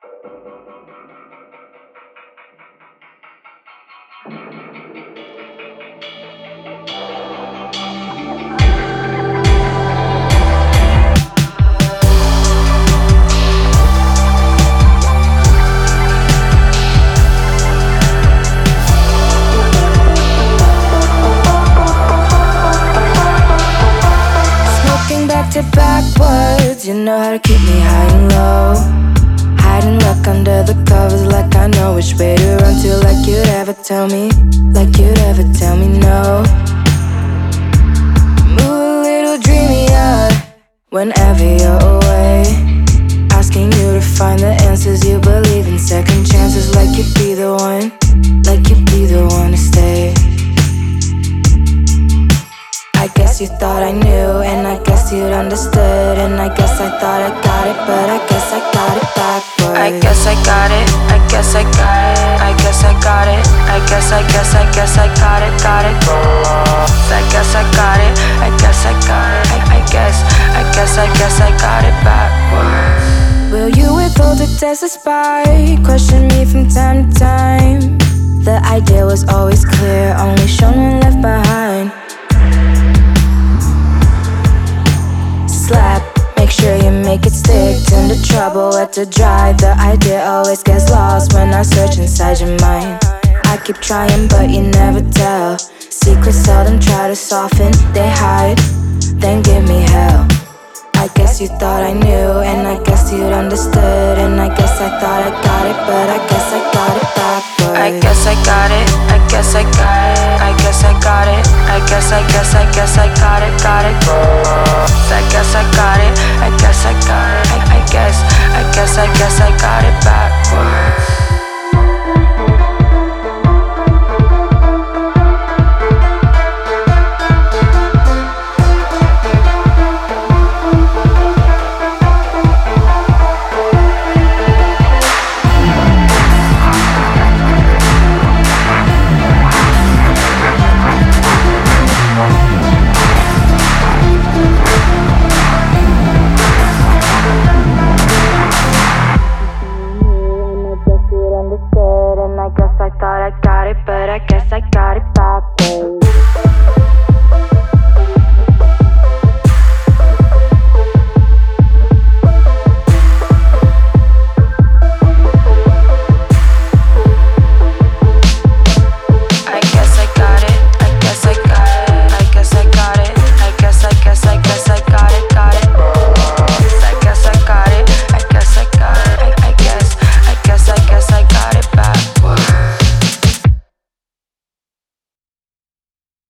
Smoking back to backwards, you know how to keep me high and low. Hiding luck under the covers like I know which way to run to. Like you'd ever tell me, like you'd ever tell me no. Move a little dreamier whenever you're away. Asking you to find the answers, you believe in second chances. Like you'd be the one, like you'd be the one to stay. I guess you thought I knew, and I guess you'd understood, and I guess I thought I got it, but I guess I got it backwards. I guess I got it, I guess I got it, I guess I got it, I guess I got it, got it. I guess I got it, I guess I got it, I got it backwards. Will you withhold to test the spy? Question me from time to time. The idea was always clear, only shown when left behind. Slap, make sure you make it stick. Turn to trouble at the drive. The idea always gets lost when I search inside your mind. I keep trying but you never tell. Secrets seldom try to soften, they hide, then give me hell. I guess you thought I knew, and I guess you'd understood, and I guess I thought I got it, but I guess I got it backwards. I guess I got it, I guess I got it, I guess I got it, I guess I got it, got it. I guess I got it, I guess I got it, I guess